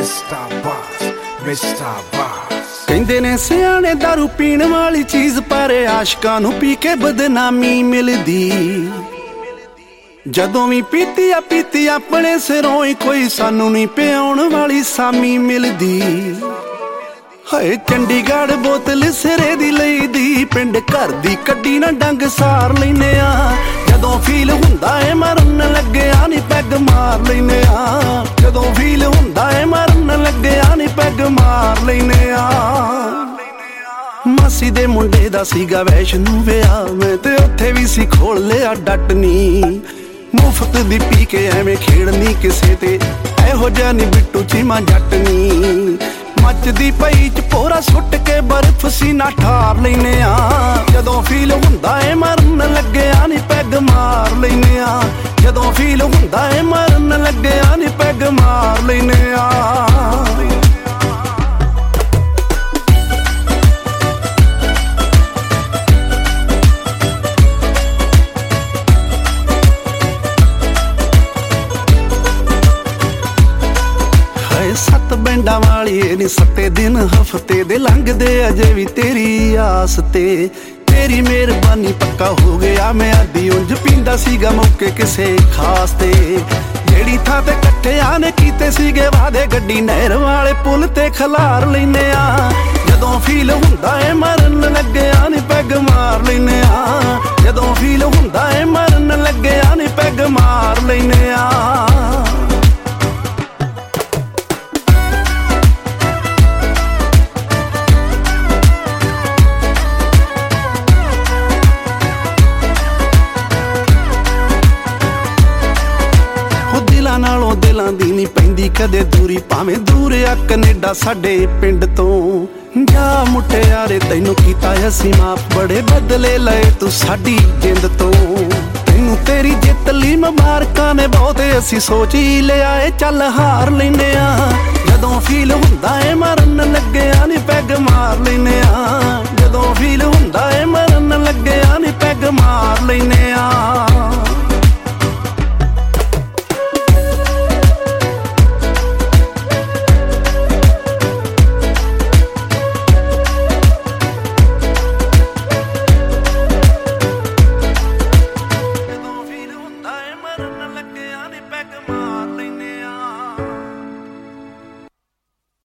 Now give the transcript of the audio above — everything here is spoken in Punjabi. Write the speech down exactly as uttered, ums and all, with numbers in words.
ਮਿਸਟਰ ਬਾਸ ਮਿਸਟਰ ਬਾਸ। ਕਹਿੰਦੇ ਨੇ ਸਿਆਣੇ ਦਾਰੂ ਪੀਣ ਵਾਲੀ ਚੀਜ਼ ਪਰ ਆਸ਼ਕਾਂ ਨੂੰ ਪੀ ਕੇ ਬਦਨਾਮੀ ਮਿਲਦੀ। ਜਦੋਂ ਵੀ ਪੀਤੀ ਆ ਪੀਤੀ ਆਪਣੇ ਸਿਰੋਂ ਹੀ, ਕੋਈ ਸਾਨੂੰ ਨਹੀਂ ਪਿਆਉਣ ਵਾਲੀ ਸਾਮੀ ਮਿਲਦੀ। ਹਾਏ ਚੰਡੀਗੜ੍ਹ ਬੋਤਲ ਸਿਰੇ ਦੀ ਲਈ ਦੀ, ਪਿੰਡ ਘਰ ਦੀ ਕੱਢੀ ਨਾ ਡੰਗ ਸਾਰ ਲੈਨੇ ਆ। ਜਦੋਂ ਫੀਲ ਹੁੰਦਾ ਏ ਮਰਨ ਲੱਗਿਆ ਨੀ ਪੈਗ ਮਾਰ ਲੈਨੇ ਆ। ਜਦੋਂ ਫੀਲ ਹੁੰਦਾ ਏ ਮਰਨ ਲੱਗਿਆ ਨੀ ਪੈਗ ਮਾਰ ਲੈਨੇ ਆ। ਮਾਸੀ ਦੇ ਮੁੰਡੇ ਦਾ ਸੀਗਾ ਵੈਸ਼ਨੂ ਵਿਆਹ, ਮੈਂ ਤੇ ਉੱਥੇ ਵੀ ਸੀ ਖੋਲ ਲਿਆ ਡੱਟਨੀ। ਮੁਫਤ ਦੀ ਪੀ ਕੇ ਐਵੇਂ ਖੇਡਨੀ ਕਿਸੇ ਤੇ, ਇਹੋ ਜਿਹਾ ਨੀ ਬਿੱਟੂ ਚੀਮਾ ਜੱਟਨੀ। ਮੱਚਦੀ ਪਈ ਚ ਪੋਰਾ ਸੁੱਟ ਕੇ ਬਰਫ਼ ਸੀਨਾ ਠਾਰ ਲੈਨੇ ਆ। ਜਦੋਂ ਫੀਲ ਹੁੰਦਾ ਏ ਮਰਨ ਲੱਗਿਆ ਨੀ ਪੈਗ ਮਾਰ ਲੈਨੇ ਆ। ਜਦੋਂ ਫੀਲ ਹੁੰਦਾ ਏ ਮਰਨ ਲੱਗਿਆ ਨੀ ਪੈਗ ਮਾਰ ਲੈਨੇ ਆ। ਸੱਤ ਬੈਂਡਾਂ ਵਾਲੀ ਨੀ ਸੱਤੇ ਦਿਨ ਹਫਤੇ ਦੇ ਲੰਘਦੇ ਅਜੇ ਵੀ ਤੇਰੀ ਆਸ ਤੇ। ਤੇਰੀ ਮਿਹਰਬਾਨੀ ਪੱਕਾ ਹੋ ਗਿਆ ਮੈਂ ਆਦੀ, ਉਂਝ ਪੀਂਦਾ ਸੀਗਾ ਮੌਕੇ ਕਿਸੇ ਖਾਸ ਤੇ। ਜਿਹੜੀ ਥਾਂ ਤੇ ਇਕੱਠਿਆਂ ਨੇ ਕੀਤੇ ਸੀਗੇ ਵਾਦੇ, ਗੱਡੀ ਨਹਿਰ ਵਾਲੇ ਪੁਲ ਤੇ ਖਲਾਰ ਲੈਨੇ ਆ। ਜਦੋਂ ਫੀਲ ਹੁੰਦਾ ਏ ਮਰਨ ਲੱਗਿਆ ਨੀ ਪੈਗ ਮਾਰ ਲੈਨੇ ਆ। ਜਦੋਂ ਫੀਲ ਹੁੰਦਾ ਏ ਮਰਨ ਲੱਗਿਆ ਨੀ ਪੈਗ ਮਾਰ ਲੈਨੇ ਆ। ਨਾਲੋਂ ਦਿਲਾਂ ਦੀ ਨੀ ਪੈਂਦੀ ਕਦੇ ਦੂਰੀ, ਭਾਵੇਂ ਦੂਰ ਆ ਕਨੇਡਾ ਸਾਡੇ ਪਿੰਡ ਤੋਂ। ਜਾ ਮੁਟਿਆਰੇ ਤੈਨੂੰ ਕੀਤਾ ਅਸੀਂ ਮਾਫ, ਬੜੇ ਬਦਲੇ ਲਏ ਤੂੰ ਸਾਡੀ ਜਿੰਦ ਤੋਂ। ਤੈਨੂੰ ਤੇਰੀ ਜਿੱਤ ਲਈ ਮੁਬਾਰਕਾਂ ਨੇ ਬਹੁਤੇ, ਅਸੀਂ ਸੋਚ ਹੀ ਲਿਆ ਏ ਚੱਲ ਹਾਰ ਲੈਨੇ ਆ। ਜਦੋਂ ਫੀਲ ਹੁੰਦਾ ਏ ਮਰਨ ਲੱਗਿਆ ਨੀ ਪੈਗ ਮਾਰ ਲੈਨੇ ਆ। ਜਦੋਂ ਫੀਲ ਹੁੰਦਾ ਏ ਮਰਨ ਲੱਗਿਆ ਨੀ ਪੈਗ ਮਾਰ ਲੈਨੇ ਆ।